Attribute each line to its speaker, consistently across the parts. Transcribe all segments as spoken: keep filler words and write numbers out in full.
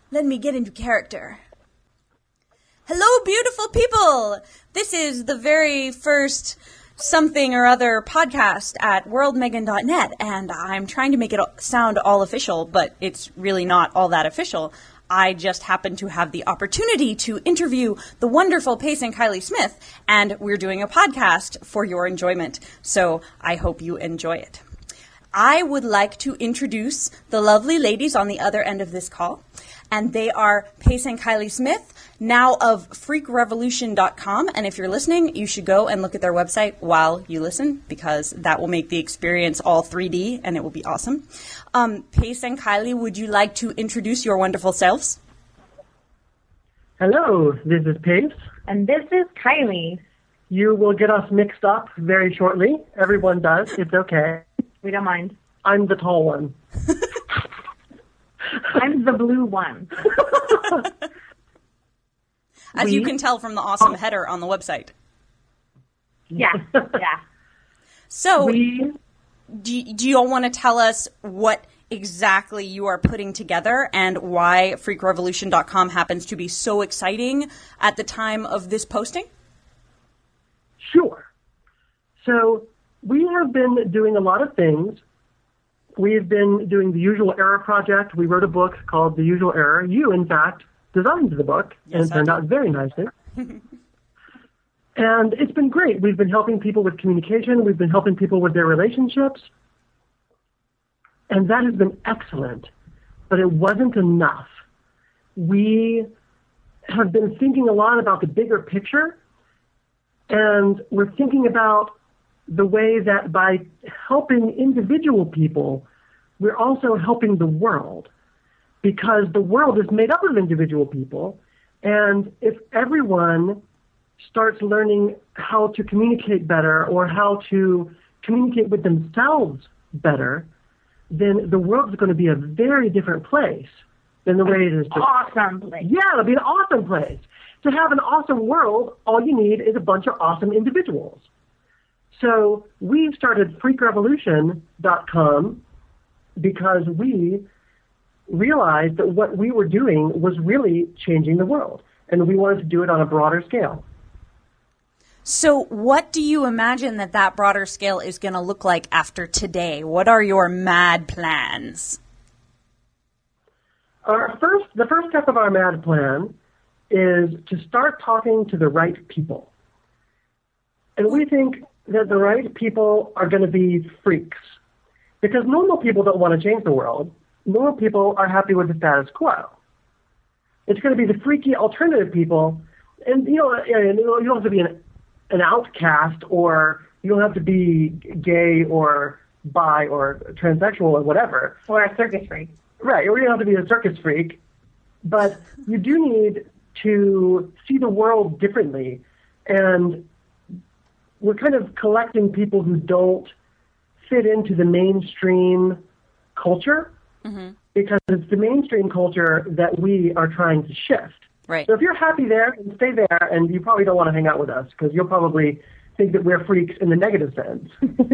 Speaker 1: Let me get into character. Hello, beautiful people! This is the very first something or other podcast at world megan dot net, and I'm trying to make it sound all official, but it's really not all that official. I just happen to have the opportunity to interview the wonderful Pace and Kylie Smith, and we're doing a podcast for your enjoyment, so I hope you enjoy it. I would like to introduce the lovely ladies on the other end of this call, and they are Pace and Kylie Smith, now of freak revolution dot com, and if you're listening, you should go and look at their website while you listen, because that will make the experience all three D, and it will be awesome. Um, Pace and Kylie, would you like to introduce your wonderful selves?
Speaker 2: Hello, this is Pace.
Speaker 3: And this is Kylie.
Speaker 2: You will get us mixed up very shortly. Everyone does. It's okay.
Speaker 3: We don't mind.
Speaker 2: I'm the tall one.
Speaker 3: I'm the blue one.
Speaker 1: As
Speaker 2: we,
Speaker 1: you can tell from the awesome header on the website.
Speaker 3: Yeah, yeah.
Speaker 1: So,
Speaker 2: we,
Speaker 1: do, do you all want to tell us what exactly you are putting together and why freak revolution dot com happens to be so exciting at the time of this posting?
Speaker 2: Sure. So, we have been doing a lot of things. We've been doing the Usual Error project. We wrote a book called The Usual Error. You, in fact, designed the book,
Speaker 1: yes,
Speaker 2: and it turned out very nicely. And it's been great. We've been helping people with communication. We've been helping people with their relationships. And that has been excellent. But it wasn't enough. We have been thinking a lot about the bigger picture, and we're thinking about the way that by helping individual people, we're also helping the world, because the world is made up of individual people, and if everyone starts learning how to communicate better or how to communicate with themselves better, then the world is going to be a very different place than the way it is today.
Speaker 3: Awesome place.
Speaker 2: Yeah, it'll be an awesome place. To have an awesome world, all you need is a bunch of awesome individuals. So we started freak revolution dot com because we realized that what we were doing was really changing the world, and we wanted to do it on a broader scale.
Speaker 1: So what do you imagine that that broader scale is going to look like after today? What are your mad plans?
Speaker 2: Our first, the first step of our mad plan is to start talking to the right people. And we think that the right people are going to be freaks. Because normal people don't want to change the world. Normal people are happy with the status quo. It's going to be the freaky alternative people. And you know, you don't have to be an, an outcast, or you don't have to be gay or bi or transsexual or whatever.
Speaker 3: Or a circus freak.
Speaker 2: Right, or you don't have to be a circus freak. But you do need to see the world differently. And we're kind of collecting people who don't fit into the mainstream culture, mm-hmm. because it's the mainstream culture that we are trying to shift.
Speaker 1: Right.
Speaker 2: So if you're happy there, then stay there, and you probably don't want to hang out with us, because you'll probably think that we're freaks in the negative sense.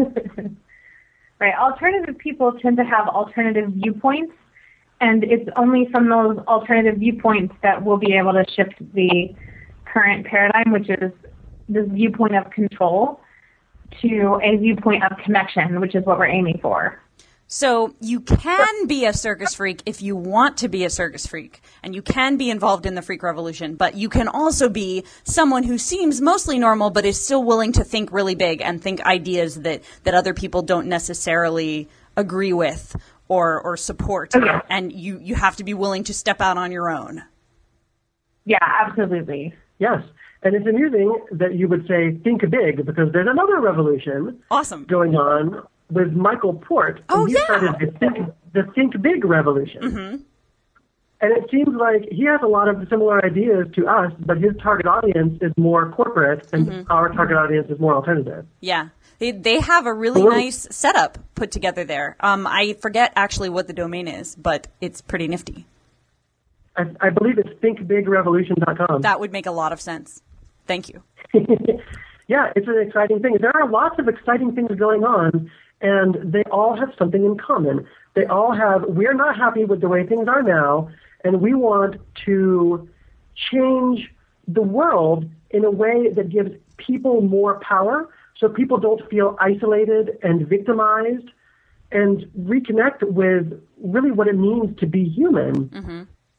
Speaker 3: Right. Alternative people tend to have alternative viewpoints, and it's only from those alternative viewpoints that we'll be able to shift the current paradigm, which is this viewpoint of control, to a viewpoint of connection, which is what we're aiming for.
Speaker 1: So you can be a circus freak if you want to be a circus freak, and you can be involved in the freak revolution, but you can also be someone who seems mostly normal but is still willing to think really big and think ideas that, that other people don't necessarily agree with or, or support.
Speaker 3: Okay.
Speaker 1: And you, you have to be willing to step out on your own.
Speaker 3: Yeah, absolutely.
Speaker 2: Yes. And it's amusing that you would say think big, because there's another revolution
Speaker 1: awesome.
Speaker 2: going on with Michael Port.
Speaker 1: Oh,
Speaker 2: and he
Speaker 1: yeah.
Speaker 2: started the think, the think Big revolution.
Speaker 1: Mm-hmm.
Speaker 2: And it seems like he has a lot of similar ideas to us, but his target audience is more corporate, and mm-hmm. our target audience is more alternative.
Speaker 1: Yeah. They they have a really
Speaker 2: Hello?
Speaker 1: nice setup put together there. Um, I forget actually what the domain is, but it's pretty nifty.
Speaker 2: I, I believe it's think big revolution dot com.
Speaker 1: That would make a lot of sense. Thank you.
Speaker 2: Yeah, it's an exciting thing. There are lots of exciting things going on, and they all have something in common. They all have, we're not happy with the way things are now, And we want to change the world in a way that gives people more power so people don't feel isolated and victimized, and reconnect with really what it means to be human.
Speaker 1: Mm-hmm.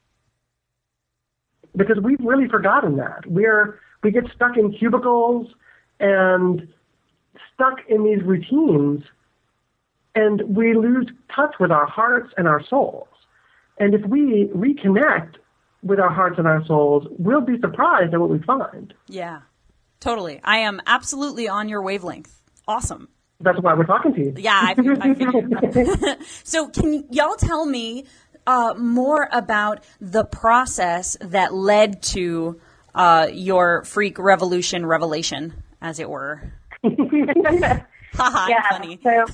Speaker 2: Because we've really forgotten that. We're, we get stuck in cubicles and stuck in these routines, and we lose touch with our hearts and our souls. And if we reconnect with our hearts and our souls, we'll be surprised at what we find.
Speaker 1: Yeah, totally. I am absolutely on your wavelength. Awesome.
Speaker 2: That's why we're talking to you.
Speaker 1: Yeah, I, I figured. So can y'all tell me uh, more about the process that led to uh, your freak revolution revelation, as it were? Haha,
Speaker 3: yeah,
Speaker 1: funny.
Speaker 3: So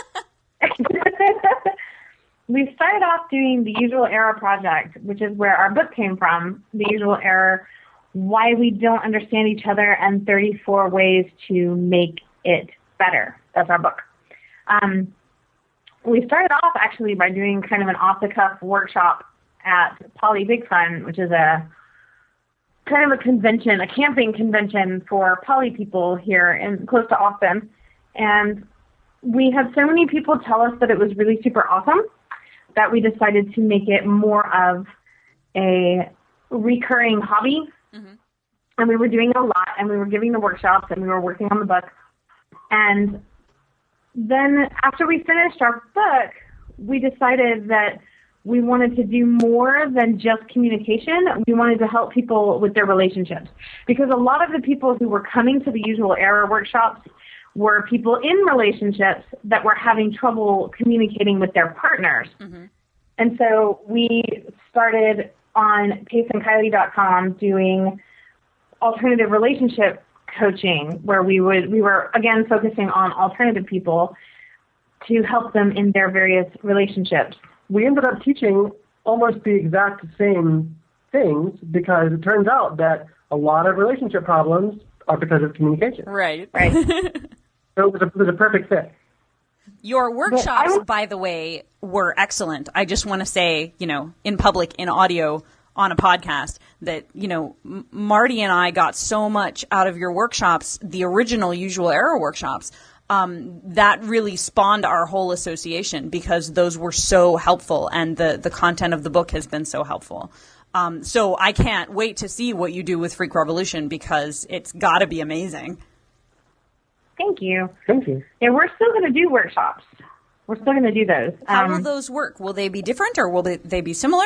Speaker 3: we started off doing the Usual Error Project, which is where our book came from, The Usual Error, Why We Don't Understand Each Other and thirty-four Ways to Make It Better. That's our book. Um, we started off actually by doing kind of an off-the-cuff workshop at Poly Big Fun, which is a kind of a convention, a camping convention for poly people here in close to Austin. And we had so many people tell us that it was really super awesome that we decided to make it more of a recurring hobby. Mm-hmm. And we were doing it a lot, and we were giving the workshops, and we were working on the book. And then after we finished our book, we decided that we wanted to do more than just communication. We wanted to help people with their relationships. Because a lot of the people who were coming to the Usual Error workshops were people in relationships that were having trouble communicating with their partners. Mm-hmm. And so we started on pace and kylie dot com doing alternative relationship coaching, where we would we were again focusing on alternative people to help them in their various relationships.
Speaker 2: We ended up teaching almost the exact same things because it turns out that a lot of relationship problems are because of communication.
Speaker 1: Right.
Speaker 3: Right.
Speaker 2: So it was, a, it was a perfect fit.
Speaker 1: Your workshops, by the way, were excellent. I just want to say, you know, in public, in audio, on a podcast, that, you know, M- Marty and I got so much out of your workshops, the original Usual Error workshops, um, that really spawned our whole association because those were so helpful, and the, the content of the book has been so helpful. Um, so I can't wait to see what you do with Freak Revolution because it's got to be amazing.
Speaker 3: Thank you.
Speaker 2: Thank you.
Speaker 3: Yeah, we're still going to do workshops. We're still going to do those.
Speaker 1: How
Speaker 3: um,
Speaker 1: will those work? Will they be different, or will they, they be similar?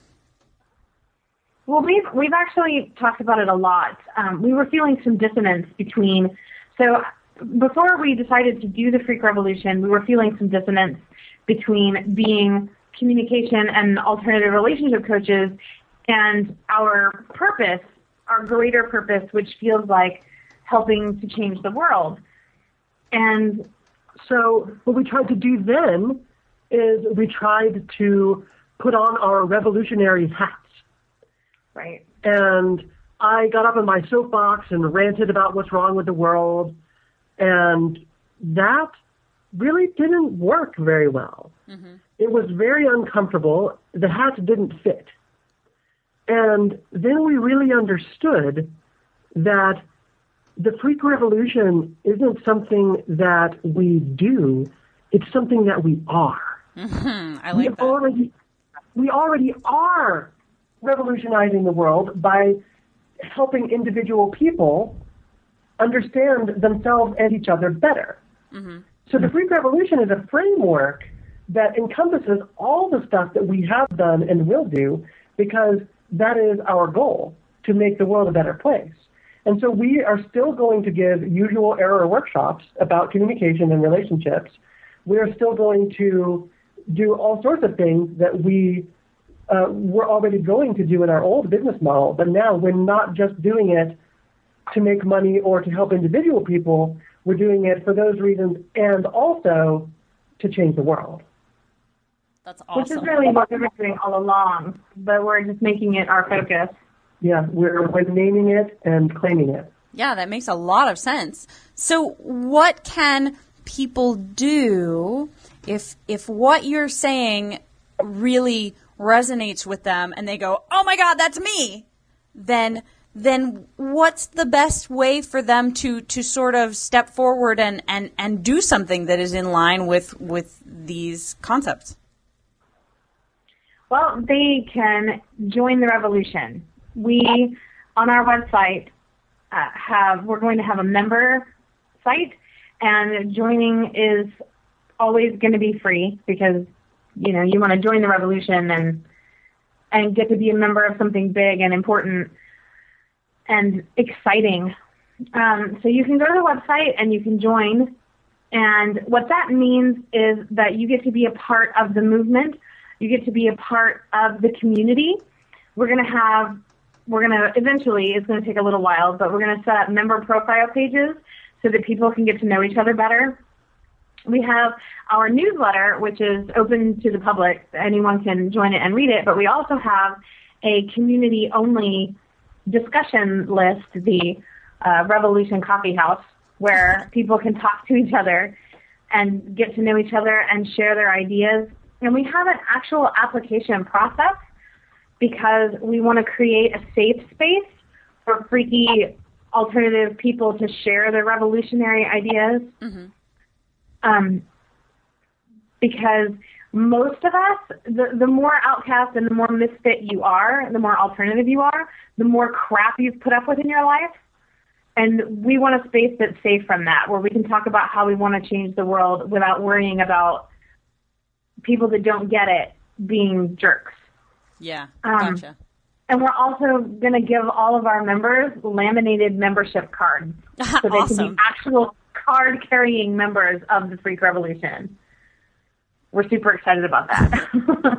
Speaker 3: Well, we've we've actually talked about it a lot. Um, we were feeling some dissonance between. So before we decided to do the Freak Revolution, we were feeling some dissonance between being communication and alternative relationship coaches and our purpose, our greater purpose, which feels like helping to change the world.
Speaker 2: And so what we tried to do then is we tried to put on our revolutionary hats.
Speaker 3: Right.
Speaker 2: And I got up on my soapbox and ranted about what's wrong with the world. And that really didn't work very well. Mm-hmm. It was very uncomfortable. The hats didn't fit. And then we really understood that the Freak Revolution isn't something that we do. It's something that we are.
Speaker 1: Mm-hmm. I like
Speaker 2: we
Speaker 1: that.
Speaker 2: Already, we already are revolutionizing the world by helping individual people understand themselves and each other better. Mm-hmm. So the Freak Revolution is a framework that encompasses all the stuff that we have done and will do, because that is our goal, to make the world a better place. And so we are still going to give Usual Error workshops about communication and relationships. We are still going to do all sorts of things that we uh, were already going to do in our old business model, but now we're not just doing it to make money or to help individual people. We're doing it for those reasons and also to change the world.
Speaker 1: That's awesome.
Speaker 3: Which is really what we've been doing all along, but we're just making it our focus.
Speaker 2: Yeah, we're, we're naming it and claiming it.
Speaker 1: Yeah, that makes a lot of sense. So what can people do if if what you're saying really resonates with them and they go, oh my God, that's me, then then what's the best way for them to, to sort of step forward and, and, and do something that is in line with, with these concepts?
Speaker 3: Well, they can join the revolution. We, on our website, uh, have we're going to have a member site, and joining is always going to be free because, you know, you want to join the revolution and and get to be a member of something big and important and exciting. Um, so you can go to the website and you can join. And what that means is that you get to be a part of the movement. You get to be a part of the community. We're going to have, we're going to, eventually, it's going to take a little while, but we're going to set up member profile pages so that people can get to know each other better. We have our newsletter, which is open to the public. Anyone can join it and read it. But we also have a community-only discussion list, the uh, Revolution Coffee House, where people can talk to each other and get to know each other and share their ideas. And we have an actual application process because we want to create a safe space for freaky alternative people to share their revolutionary ideas. Mm-hmm. Um, because most of us, the, the more outcast and the more misfit you are, the more alternative you are, the more crap you've put up with in your life. And we want a space that's safe from that, where we can talk about how we want to change the world without worrying about people that don't get it being jerks.
Speaker 1: Yeah,
Speaker 3: um,
Speaker 1: gotcha.
Speaker 3: And we're also going to give all of our members laminated membership cards so they
Speaker 1: Awesome.
Speaker 3: can be actual card-carrying members of the Freak Revolution. We're super excited about that.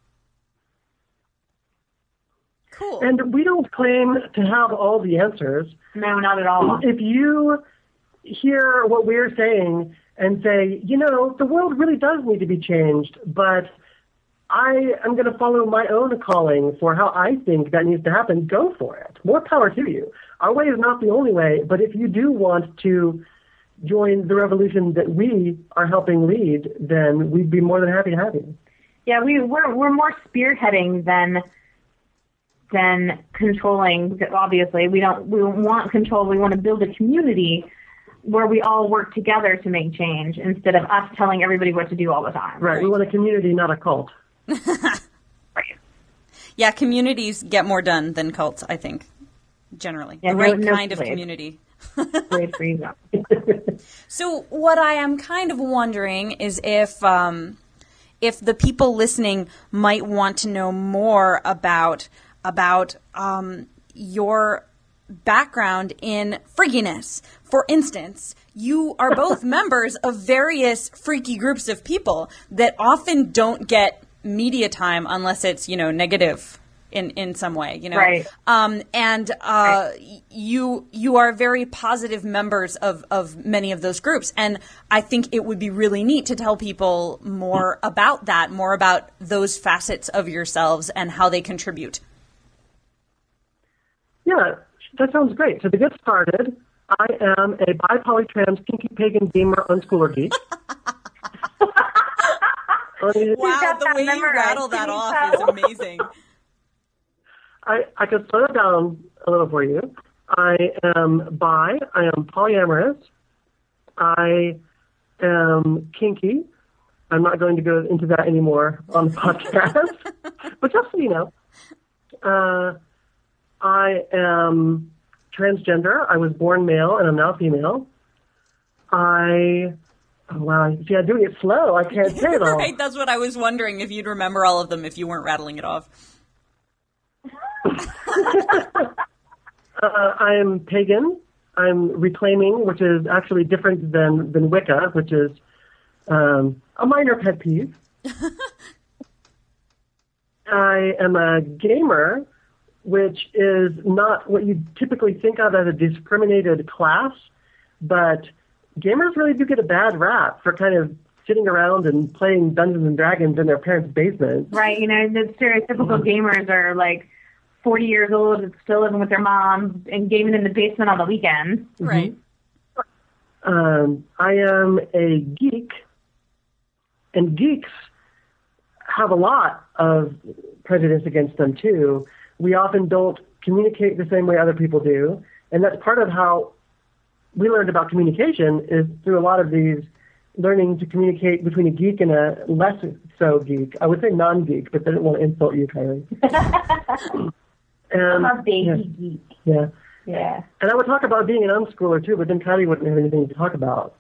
Speaker 1: Cool.
Speaker 2: And we don't claim to have all the answers.
Speaker 3: No, not at all.
Speaker 2: If you hear what we're saying and say, you know, the world really does need to be changed, but I am going to follow my own calling for how I think that needs to happen, go for it. More power to you. Our way is not the only way, but if you do want to join the revolution that we are helping lead, then we'd be more than happy to have you.
Speaker 3: Yeah, we, we're we're more spearheading than than controlling. Obviously, we don't we don't want control. We want to build a community where we all work together to make change instead of us telling everybody what to do all the time.
Speaker 2: Right. right. We want a community, not a cult.
Speaker 3: Right.
Speaker 1: Yeah, communities get more done than cults, I think, generally.
Speaker 3: Yeah,
Speaker 1: the
Speaker 3: no,
Speaker 1: right
Speaker 3: no
Speaker 1: kind of
Speaker 3: place.
Speaker 1: community.
Speaker 3: Great for you.
Speaker 1: So what I am kind of wondering is if um, if the people listening might want to know more about about um, your background in freakiness. For instance, you are both members of various freaky groups of people that often don't get media time unless it's, you know, negative in, in some way, you know.
Speaker 3: Right.
Speaker 1: Um, and uh, right. you you are very positive members of, of many of those groups. And I think it would be really neat to tell people more about that, more about those facets of yourselves and how they contribute.
Speaker 2: Yeah, that sounds great. So to get started, I am a bi-poly-trans, kinky, pagan, gamer, unschooler geek.
Speaker 1: Wow, the way you rattle that off is amazing.
Speaker 2: I, I could slow it down a little for you. I am bi. I am polyamorous. I am kinky. I'm not going to go into that anymore on the podcast. But just so you know, uh, I am transgender. I was born male and I'm now female. I, oh wow, see, I'm doing it slow. I can't say it all.
Speaker 1: Right, that's what I was wondering, if you'd remember all of them if you weren't rattling it off.
Speaker 2: uh, I am pagan. I'm reclaiming, which is actually different than, than Wicca, which is um, a minor pet peeve. I am a gamer, which is not what you typically think of as a discriminated class, but gamers really do get a bad rap for kind of sitting around and playing Dungeons and Dragons in their parents' basement.
Speaker 3: Right, you know, the stereotypical gamers are like forty years old and still living with their moms and gaming in the basement on the weekends.
Speaker 1: Right.
Speaker 2: Um, I am a geek, and geeks have a lot of prejudice against them too. We often don't communicate the same way other people do, and that's part of how we learned about communication is through a lot of these learning to communicate between a geek and a less so geek. I would say non-geek, but I didn't want to insult you, Kylie.
Speaker 3: I'm a baby
Speaker 2: yeah.
Speaker 3: geek.
Speaker 2: Yeah.
Speaker 3: Yeah.
Speaker 2: And I would talk about being an unschooler too, but then Kylie wouldn't have anything to talk about.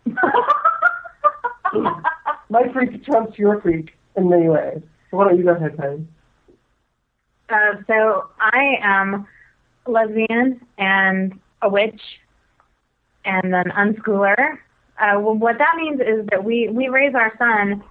Speaker 2: My freak trumps your freak in many ways. So why don't you go ahead, Kylie?
Speaker 3: Uh, so I am lesbian and a witch and an unschooler. Uh, well, what that means is that we, we raise our son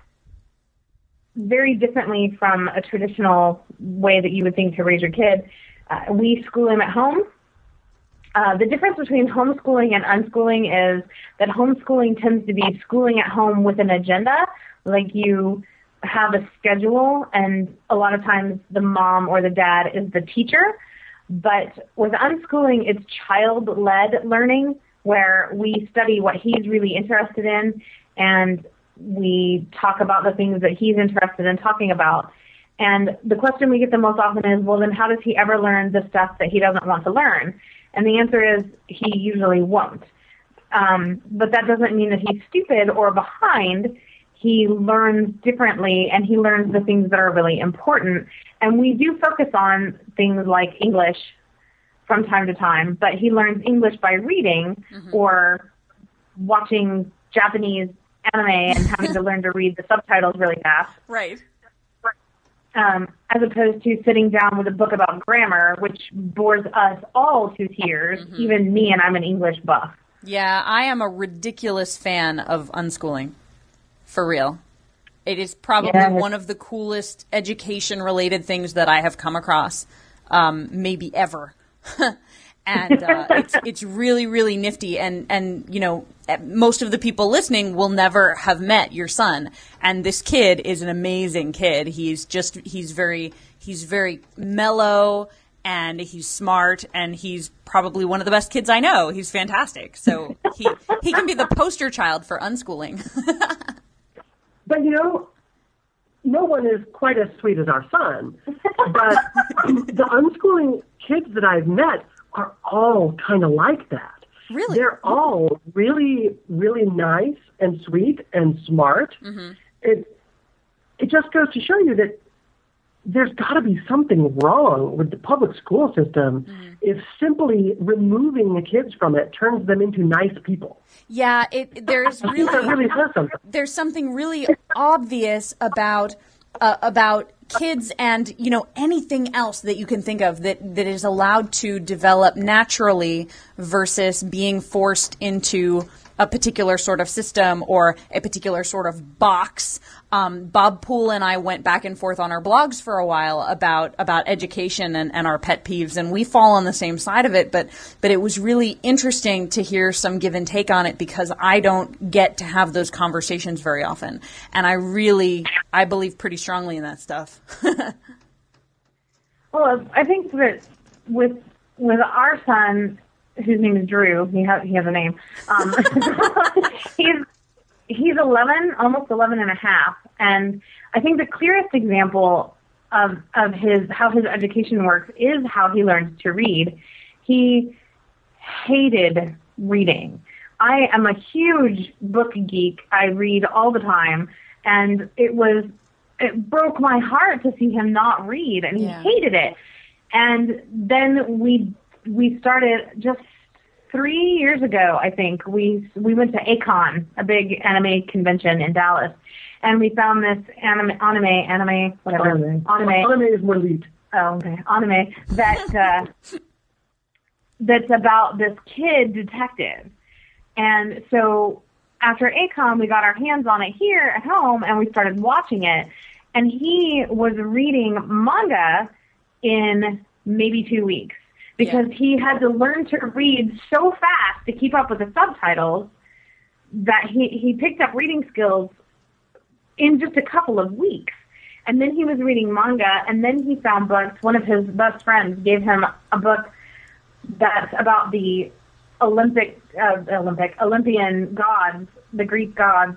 Speaker 3: very differently from a traditional way that you would think to raise your kid. Uh, we school him at home. Uh, the difference between homeschooling and unschooling is that homeschooling tends to be schooling at home with an agenda, like you have a schedule, and a lot of times the mom or the dad is the teacher. But with unschooling, it's child-led learning, where we study what he's really interested in, and we talk about the things that he's interested in talking about. And the question we get the most often is, well, then how does he ever learn the stuff that he doesn't want to learn? And the answer is he usually won't. Um, but that doesn't mean that he's stupid or behind. He learns differently, and he learns the things that are really important. And we do focus on things like English from time to time, but he learns English by reading mm-hmm. or watching Japanese anime and having to learn to read the subtitles really fast.
Speaker 1: Right.
Speaker 3: Um, as opposed to sitting down with a book about grammar, which bores us all to tears, mm-hmm. even me, and I'm an English buff.
Speaker 1: Yeah, I am a ridiculous fan of unschooling. For real. It is probably yeah. one of the coolest education-related things that I have come across, um, maybe ever. And uh, it's it's really, really nifty. And, and, you know, most of the people listening will never have met your son. And this kid is an amazing kid. He's just, he's very, he's very mellow, and he's smart, and he's probably one of the best kids I know. He's fantastic. So he, he can be the poster child for unschooling.
Speaker 2: But, you know, no one is quite as sweet as our son. But the unschooling kids that I've met are all kind of like that.
Speaker 1: Really?
Speaker 2: They're all really, really nice and sweet and smart. Mm-hmm. It, it just goes to show you that there's got to be something wrong with the public school system mm-hmm. if simply removing the kids from it turns them into nice people.
Speaker 1: Yeah, it, there's really,
Speaker 2: really says something.
Speaker 1: There's something really obvious about uh, about kids and, you know, anything else that you can think of that, that is allowed to develop naturally versus being forced into a particular sort of system or a particular sort of box. Um, Bob Poole and I went back and forth on our blogs for a while about about education and, and our pet peeves, and we fall on the same side of it. But but it was really interesting to hear some give and take on it, because I don't get to have those conversations very often, and I really I believe pretty strongly in that stuff.
Speaker 3: Well, I think that with with our son, whose name is Drew, he has he has a name. Um, he's he's eleven, almost eleven and a half, and I think the clearest example of of his how his education works is how he learns to read. He hated reading. I am a huge book geek. I read all the time, and it was it broke my heart to see him not read, and he yeah. hated it. And then we we started just three years ago, I think. We we went to A-Kon, a big anime convention in Dallas, and we found this anime, anime, anime, whatever,
Speaker 2: anime.
Speaker 3: Anime,
Speaker 2: anime is more elite.
Speaker 3: Oh, okay, anime that uh, that's about this kid detective, and so after A-Kon, we got our hands on it here at home, and we started watching it. And he was reading manga in maybe two weeks because yeah. he had to learn to read so fast to keep up with the subtitles that he, he picked up reading skills in just a couple of weeks. And then he was reading manga, and then he found books. One of his best friends gave him a book that's about the Olympic, uh, Olympic, Olympian gods, the Greek gods.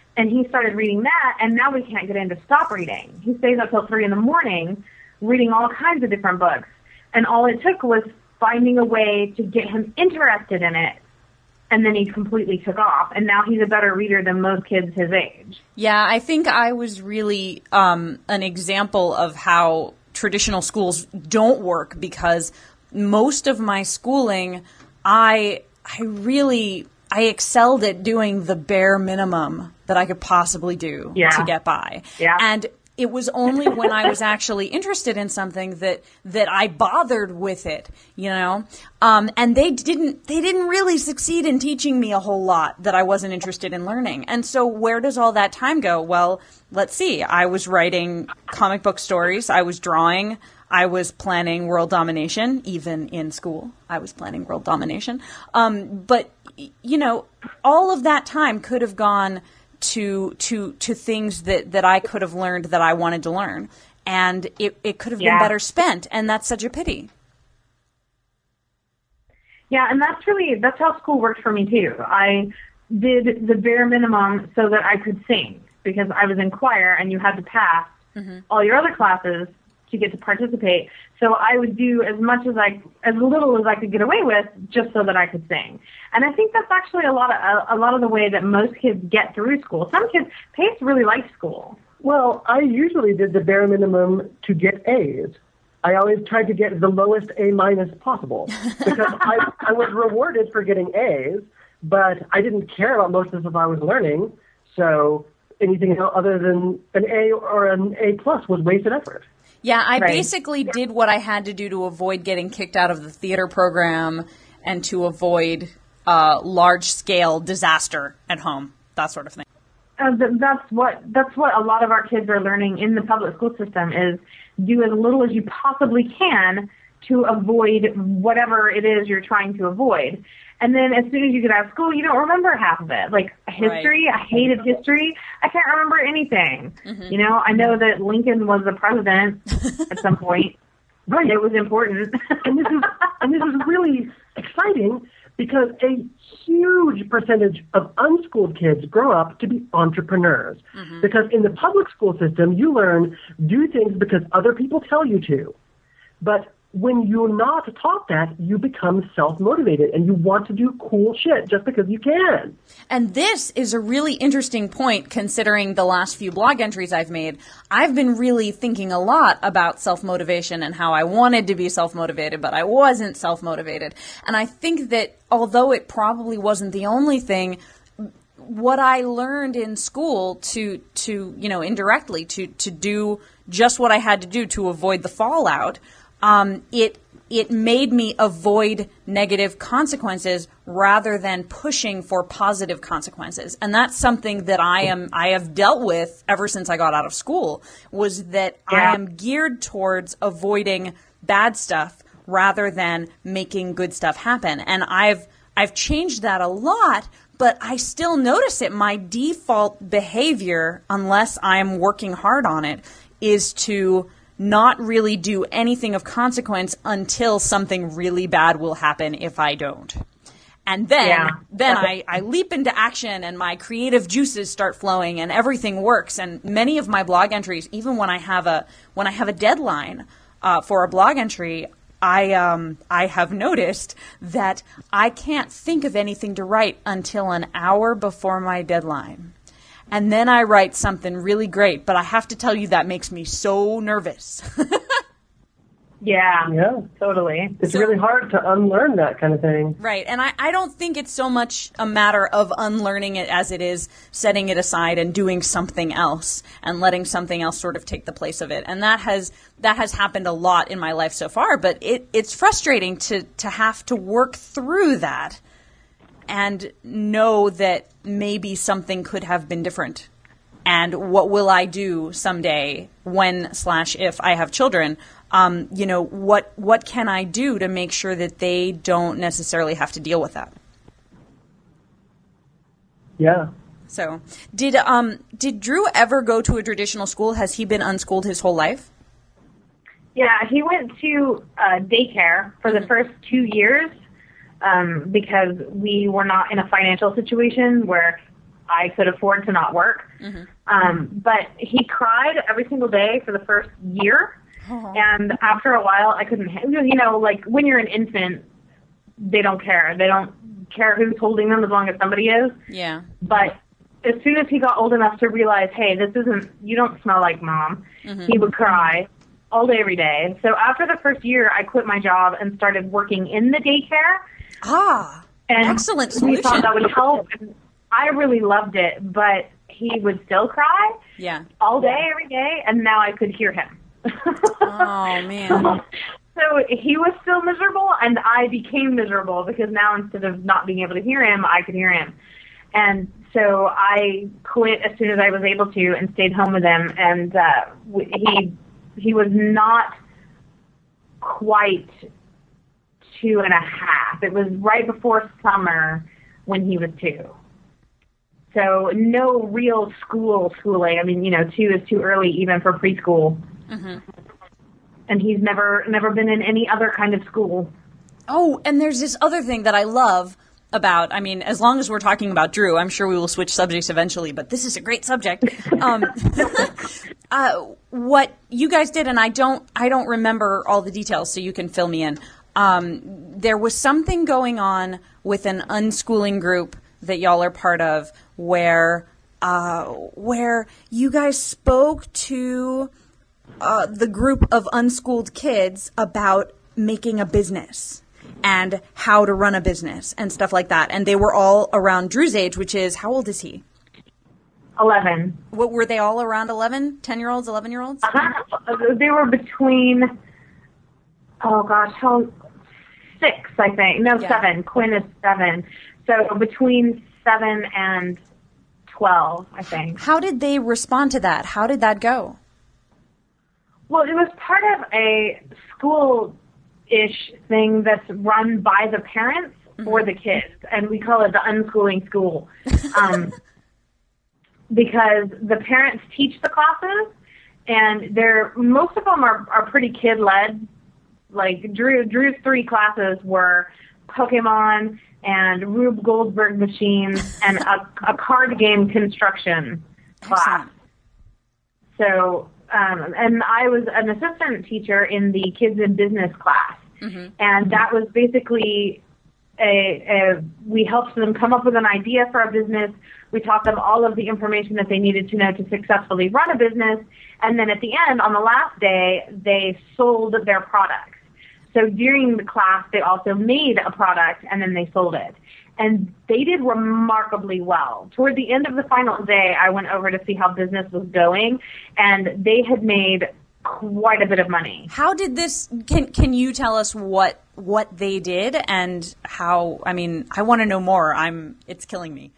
Speaker 3: And he started reading that, and now we can't get him to stop reading. He stays up till three in the morning reading all kinds of different books. And all it took was finding a way to get him interested in it. And then he completely took off. And now he's a better reader than most kids his age.
Speaker 1: Yeah, I think I was really um, an example of how traditional schools don't work, because most of my schooling, I I really, I excelled at doing the bare minimum that I could possibly do
Speaker 3: yeah.
Speaker 1: to get by.
Speaker 3: Yeah.
Speaker 1: And it was only when I was actually interested in something that, that I bothered with it, you know? Um, and they didn't, they didn't really succeed in teaching me a whole lot that I wasn't interested in learning. And so where does all that time go? Well, let's see. I was writing comic book stories. I was drawing. I was planning world domination, even in school. I was planning world domination. Um, but, you know, all of that time could have gone to to to things that, that I could have learned that I wanted to learn. And it, it could have
Speaker 3: yeah.
Speaker 1: been better spent, and that's such a pity.
Speaker 3: Yeah, and that's really, that's how school worked for me too. I did the bare minimum so that I could sing, because I was in choir and you had to pass mm-hmm. all your other classes to get to participate. So I would do as much as I, as little as I could get away with, just so that I could sing. And I think that's actually a lot of a, a lot of the way that most kids get through school. Some kids, Pace really likes school.
Speaker 2: Well, I usually did the bare minimum to get A's. I always tried to get the lowest A minus possible, because I, I was rewarded for getting A's, but I didn't care about most of the stuff I was learning. So anything other than an A or an A plus was wasted effort.
Speaker 1: Yeah, I
Speaker 3: right.
Speaker 1: basically did what I had to do to avoid getting kicked out of the theater program and to avoid uh, large-scale disaster at home, that sort of thing.
Speaker 3: Uh, that's what that's what a lot of our kids are learning in the public school system, is do as little as you possibly can to avoid whatever it is you're trying to avoid. And then as soon as you get out of school, you don't remember half of it. Like history, right. I hated history. I can't remember anything. Mm-hmm. You know, I know that Lincoln was the president at some point. Right. It was important.
Speaker 2: and this is and this is really exciting, because a huge percentage of unschooled kids grow up to be entrepreneurs. Mm-hmm. Because in the public school system, you learn do things because other people tell you to. But when you're not taught that, you become self-motivated and you want to do cool shit just because you can.
Speaker 1: And this is a really interesting point, considering the last few blog entries I've made. I've been really thinking a lot about self-motivation and how I wanted to be self-motivated, but I wasn't self-motivated. And I think that although it probably wasn't the only thing, what I learned in school to, to you know, indirectly, to, to do just what I had to do to avoid the fallout, Um, it it made me avoid negative consequences rather than pushing for positive consequences. And that's something that I am I have dealt with ever since I got out of school, was that
Speaker 3: yeah.
Speaker 1: I am geared towards avoiding bad stuff rather than making good stuff happen. And I've I've changed that a lot, but I still notice it. My default behavior, unless I'm working hard on it, is to not really do anything of consequence until something really bad will happen if I don't. And then,
Speaker 3: yeah.
Speaker 1: then I, I leap into action and my creative juices start flowing and everything works. And many of my blog entries, even when I have a, when I have a deadline uh, for a blog entry, I, um, I have noticed that I can't think of anything to write until an hour before my deadline. And then I write something really great, but I have to tell you that makes me so nervous.
Speaker 3: yeah,
Speaker 2: yeah,
Speaker 3: totally.
Speaker 2: It's
Speaker 1: so,
Speaker 2: really hard to unlearn that kind of thing.
Speaker 1: Right, and I, I don't think it's so much a matter of unlearning it as it is setting it aside and doing something else and letting something else sort of take the place of it. And that has that has happened a lot in my life so far, but it, it's frustrating to, to have to work through that and know that maybe something could have been different. And what will I do someday when slash if I have children? Um, you know, what what can I do to make sure that they don't necessarily have to deal with that?
Speaker 2: Yeah.
Speaker 1: So, did um did Drew ever go to a traditional school? Has he been unschooled his whole life?
Speaker 3: Yeah, he went to uh, daycare for the first two years. Um, because we were not in a financial situation where I could afford to not work. Mm-hmm. Um, but he cried every single day for the first year. Oh. And after a while, I couldn't, you know, like when you're an infant, they don't care. They don't care who's holding them as long as somebody is.
Speaker 1: Yeah.
Speaker 3: But as soon as he got old enough to realize, hey, this isn't, you don't smell like mom, mm-hmm. he would cry all day, every day. So after the first year, I quit my job and started working in the daycare.
Speaker 1: Ah, and excellent solution.
Speaker 3: We thought that would help. And I really loved it, but he would still cry
Speaker 1: yeah.
Speaker 3: all day, every day, and now I could hear him.
Speaker 1: Oh, man.
Speaker 3: So he was still miserable, and I became miserable because now instead of not being able to hear him, I could hear him. And so I quit as soon as I was able to and stayed home with him, and uh, he he was not quite two and a half. It was right before summer when he was two. So no real school schooling. I mean, you know, two is too early even for preschool. Mm-hmm. And he's never never been in any other kind of school.
Speaker 1: Oh, and there's this other thing that I love about, I mean, as long as we're talking about Drew, I'm sure we will switch subjects eventually, but this is a great subject. Um, uh, what you guys did, and I don't, I don't remember all the details, so you can fill me in. Um, there was something going on with an unschooling group that y'all are part of, where, uh, where you guys spoke to uh, the group of unschooled kids about making a business and how to run a business and stuff like that. And they were all around Drew's age, which is, how old is he?
Speaker 3: eleven.
Speaker 1: What, were they all around eleven? ten-year-olds, eleven-year-olds?
Speaker 3: Uh-huh. They were between, oh gosh, how, six, I think. No, yeah. seven. Quinn is seven. So between seven and twelve, I think.
Speaker 1: How did they respond to that? How did that go?
Speaker 3: Well, it was part of a school-ish thing that's run by the parents mm-hmm. for the kids, and we call it the unschooling school. Um, because the parents teach the classes, and they're most of them are, are pretty kid-led. Like Drew, Drew's three classes were Pokemon and Rube Goldberg machines and a, a card game construction class. So, um, and I was an assistant teacher in the kids in business class, mm-hmm. and that was basically a, a we helped them come up with an idea for a business. We taught them all of the information that they needed to know to successfully run a business, and then at the end, on the last day, they sold their products. So during the class, they also made a product, and then they sold it. And they did remarkably well. Toward the end of the final day, I went over to see how business was going, and they had made quite a bit of money.
Speaker 1: How did this, can can you tell us what what they did and how, I mean, I want to know more. I'm, it's killing me.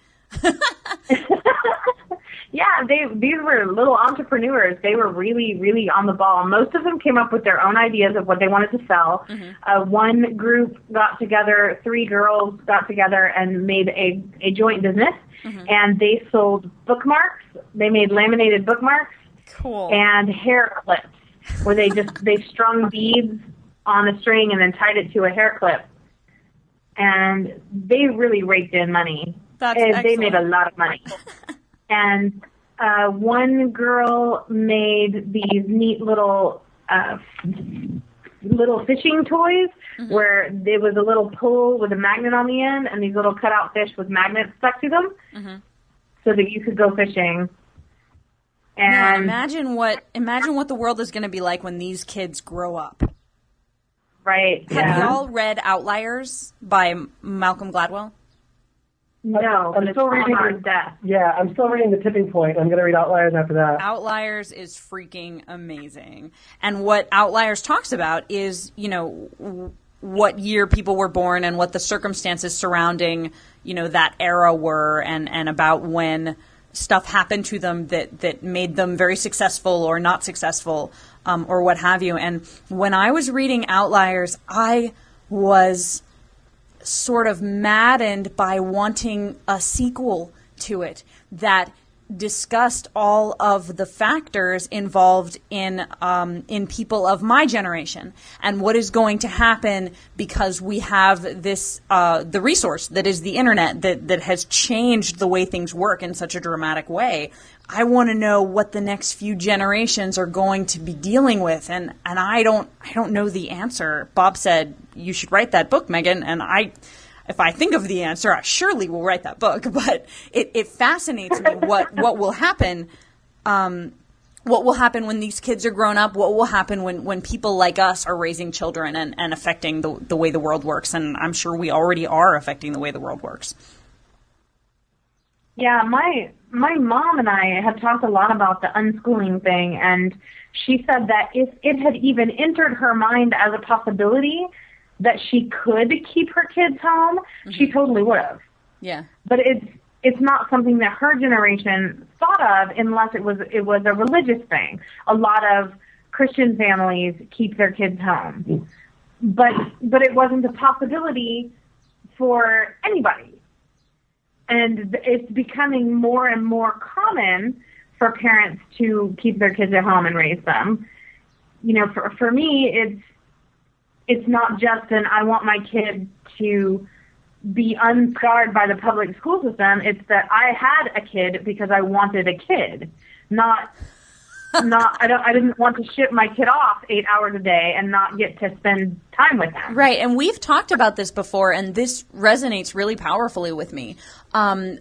Speaker 3: Yeah, they these were little entrepreneurs. They were really, really on the ball. Most of them came up with their own ideas of what they wanted to sell. Mm-hmm. Uh, one group got together, three girls got together and made a, a joint business, mm-hmm. and they sold bookmarks. They made laminated bookmarks
Speaker 1: cool.
Speaker 3: and hair clips, where they just they strung beads on a string and then tied it to a hair clip. And they really raked in money.
Speaker 1: That's
Speaker 3: and
Speaker 1: excellent.
Speaker 3: They made a lot of money. And uh, one girl made these neat little uh, little fishing toys mm-hmm. where there was a little pole with a magnet on the end and these little cutout fish with magnets stuck to them mm-hmm. so that you could go fishing. And
Speaker 1: now, imagine what imagine what the world is going to be like when these kids grow up.
Speaker 3: Right.
Speaker 1: Have
Speaker 3: yeah.
Speaker 1: you all read Outliers by Malcolm Gladwell?
Speaker 3: No,
Speaker 2: I'm still reading.
Speaker 3: Death.
Speaker 2: Yeah, I'm still reading The Tipping Point. I'm going to read Outliers after that.
Speaker 1: Outliers is freaking amazing. And what Outliers talks about is, you know, w- what year people were born and what the circumstances surrounding, you know, that era were, and, and about when stuff happened to them that, that made them very successful or not successful, um, or what have you. And when I was reading Outliers, I was sort of maddened by wanting a sequel to it, that discussed all of the factors involved in um, in people of my generation and what is going to happen because we have this uh, the resource that is the internet that that has changed the way things work in such a dramatic way. I want to know what the next few generations are going to be dealing with, and and I don't I don't know the answer. Bob said you should write that book, Megan, and I. If I think of the answer, I surely will write that book. But it, it fascinates me what, what will happen, um, what will happen when these kids are grown up, what will happen when, when people like us are raising children and, and affecting the, the way the world works. And I'm sure we already are affecting the way the world works.
Speaker 3: Yeah, my my mom and I have talked a lot about the unschooling thing, and she said that if it had even entered her mind as a possibility that she could keep her kids home, mm-hmm. she totally would have.
Speaker 1: Yeah.
Speaker 3: But it's it's not something that her generation thought of unless it was it was a religious thing. A lot of Christian families keep their kids home. Mm. But but it wasn't a possibility for anybody. And it's becoming more and more common for parents to keep their kids at home and raise them. You know, for for me, it's It's not just an I want my kid to be unscarred by the public school system. It's that I had a kid because I wanted a kid, not not I don't I didn't want to ship my kid off eight hours a day and not get to spend time with him.
Speaker 1: Right, and we've talked about this before, and this resonates really powerfully with me. Um,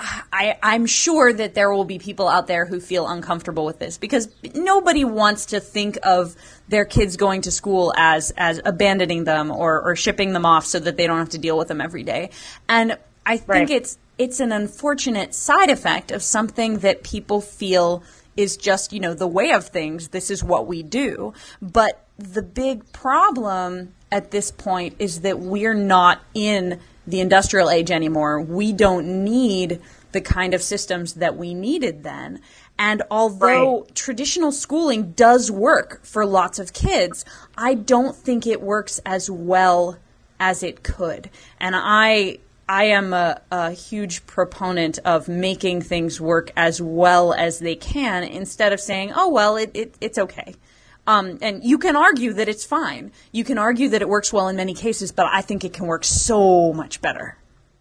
Speaker 1: I, I'm sure that there will be people out there who feel uncomfortable with this because nobody wants to think of their kids going to school as as abandoning them or, or shipping them off so that they don't have to deal with them every day. And I think
Speaker 3: right.
Speaker 1: it's it's an unfortunate side effect of something that people feel is just, you know, the way of things. This is what we do. But the big problem at this point is that we're not in the industrial age anymore. We don't need the kind of systems that we needed then. And although
Speaker 3: right.
Speaker 1: traditional schooling does work for lots of kids, I don't think it works as well as it could. And I I am a, a huge proponent of making things work as well as they can instead of saying, oh, well, it, it it's okay. Um, and you can argue that it's fine. You can argue that it works well in many cases, but I think it can work so much better.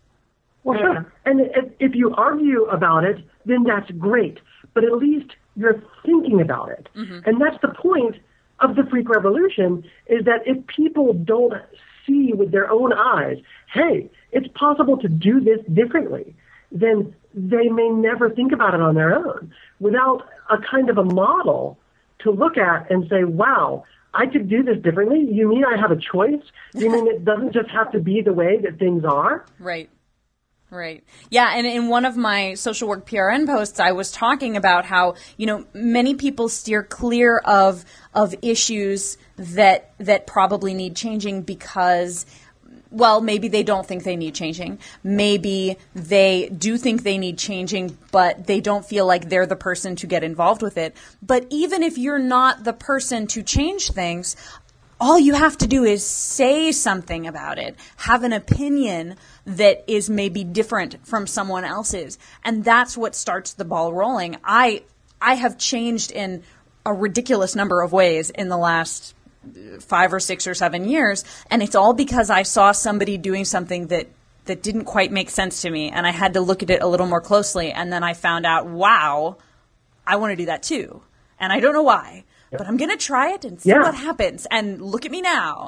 Speaker 2: Well, sure. And if, if you argue about it, then that's great. But at least you're thinking about it. Mm-hmm. And that's the point of the Freak Revolution, is that if people don't see with their own eyes, hey, it's possible to do this differently, then they may never think about it on their own without a kind of a model to look at and say, wow, I could do this differently? You mean I have a choice? You mean it doesn't just have to be the way that things are?
Speaker 1: Right. Right. Yeah, and in one of my social work P R N posts, I was talking about how, you know, many people steer clear of of issues that that probably need changing because, well, maybe they don't think they need changing. Maybe they do think they need changing, but they don't feel like they're the person to get involved with it. But even if you're not the person to change things, all you have to do is say something about it, have an opinion that is maybe different from someone else's. And that's what starts the ball rolling. I I have changed in a ridiculous number of ways in the last five or six or seven years. And it's all because I saw somebody doing something that, that didn't quite make sense to me. And I had to look at it a little more closely. And then I found out, wow, I want to do that too. And I don't know why. But I'm going to try it and see
Speaker 2: yeah.
Speaker 1: what happens. And look at me now.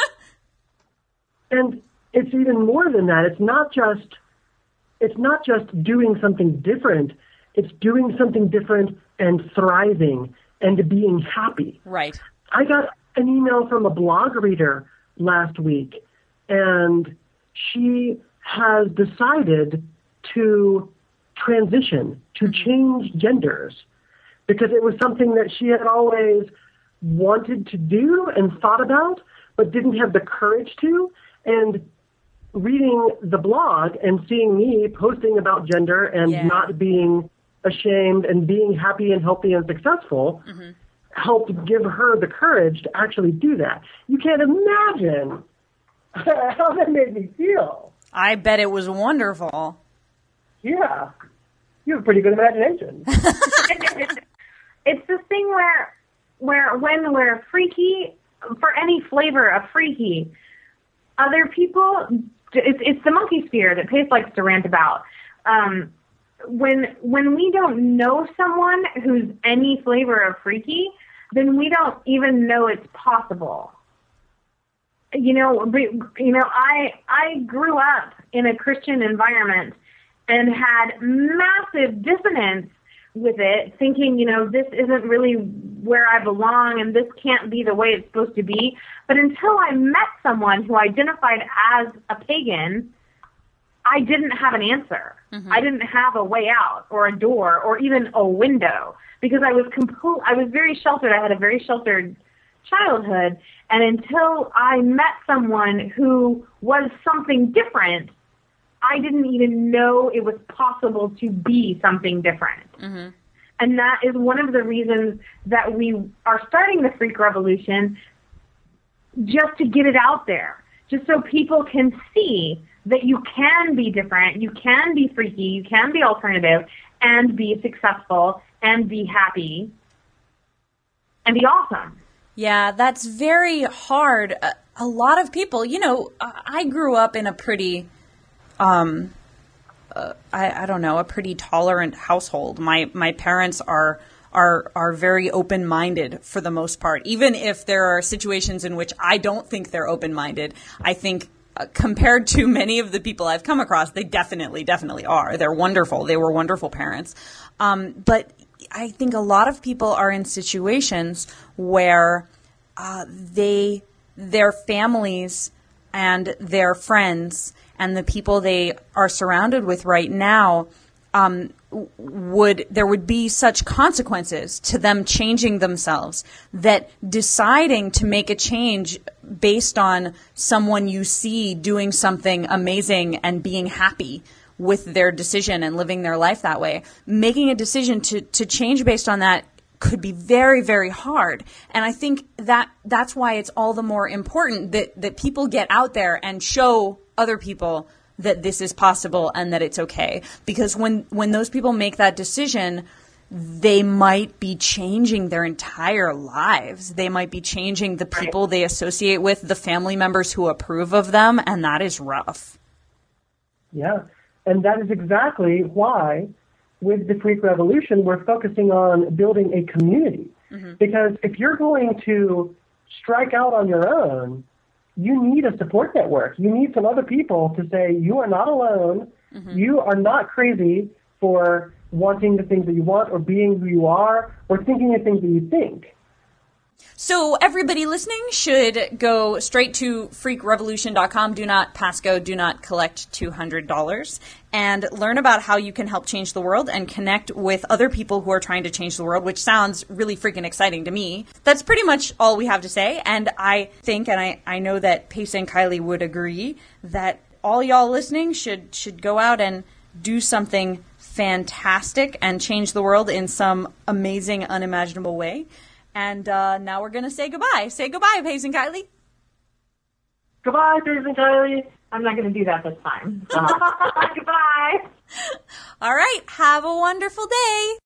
Speaker 2: And it's even more than that. It's not just it's not just doing something different. It's doing something different and thriving and being happy.
Speaker 1: Right.
Speaker 2: I got an email from a blog reader last week, and she has decided to transition, to change genders, because it was something that she had always wanted to do and thought about, but didn't have the courage to. And reading the blog and seeing me posting about gender and
Speaker 1: yeah.
Speaker 2: not being ashamed and being happy and healthy and successful mm-hmm. helped give her the courage to actually do that. You can't imagine how that made me feel.
Speaker 1: I bet it was wonderful.
Speaker 2: Yeah. You have a pretty good imagination.
Speaker 3: It's this thing where, where when we're freaky, for any flavor of freaky, other people, it's, it's the monkey sphere that Pace likes to rant about. Um, when when we don't know someone who's any flavor of freaky, then we don't even know it's possible. You know, you know, I I grew up in a Christian environment and had massive dissonance with it, thinking, you know, this isn't really where I belong and this can't be the way it's supposed to be. But until I met someone who identified as a pagan, I didn't have an answer. Mm-hmm. I didn't have a way out or a door or even a window because I was complete, I was very sheltered. I had a very sheltered childhood. And until I met someone who was something different, I didn't even know it was possible to be something different. Mm-hmm. And that is one of the reasons that we are starting the Freak Revolution, just to get it out there, just so people can see that you can be different, you can be freaky, you can be alternative, and be successful, and be happy, and be awesome.
Speaker 1: Yeah, that's very hard. A, a lot of people, you know, I grew up in a pretty... Um, uh, I, I don't know, a pretty tolerant household. My my parents are are are very open-minded for the most part. Even if there are situations in which I don't think they're open-minded, I think uh, compared to many of the people I've come across, they definitely, definitely are. They're wonderful. They were wonderful parents. Um, but I think a lot of people are in situations where uh, they their families and their friends and the people they are surrounded with right now, um, would there would be such consequences to them changing themselves that deciding to make a change based on someone you see doing something amazing and being happy with their decision and living their life that way, making a decision to, to change based on that could be very, very hard. And I think that that's why it's all the more important that, that people get out there and show other people that this is possible and that it's okay. Because when, when those people make that decision, they might be changing their entire lives. They might be changing the people they associate with, the family members who approve of them, and that is rough.
Speaker 2: Yeah, and that is exactly why with the Freak Revolution, we're focusing on building a community. Mm-hmm. Because if you're going to strike out on your own, you need a support network. You need some other people to say, you are not alone. Mm-hmm. You are not crazy for wanting the things that you want or being who you are or thinking the things that you think.
Speaker 1: So everybody listening should go straight to freak revolution dot com. Do not passcode, do not collect two hundred dollars, and learn about how you can help change the world and connect with other people who are trying to change the world, which sounds really freaking exciting to me. That's pretty much all we have to say, and I think, and I, I know that Pace and Kylie would agree, that all y'all listening should should go out and do something fantastic and change the world in some amazing, unimaginable way. And uh, now we're going to say goodbye. Say goodbye, Pace and Kylie.
Speaker 2: Goodbye, Pace and Kylie.
Speaker 3: I'm not going to do that this time. Uh-huh. Goodbye.
Speaker 1: All right. Have a wonderful day.